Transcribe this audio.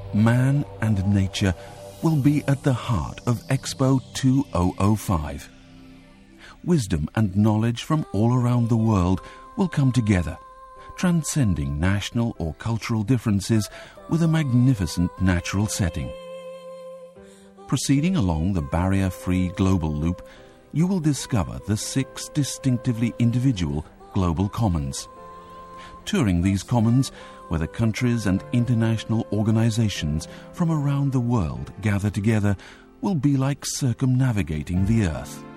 man and nature will be at the heart of Expo 2005. Wisdom and knowledge from all around the world will come together, transcending national or cultural differences with a magnificent natural setting. Proceeding along the barrier-free global loop, you will discover the 6 distinctively individual global commons. Touring these commons, where the countries and international organizations from around the world gather together, will be like circumnavigating the Earth.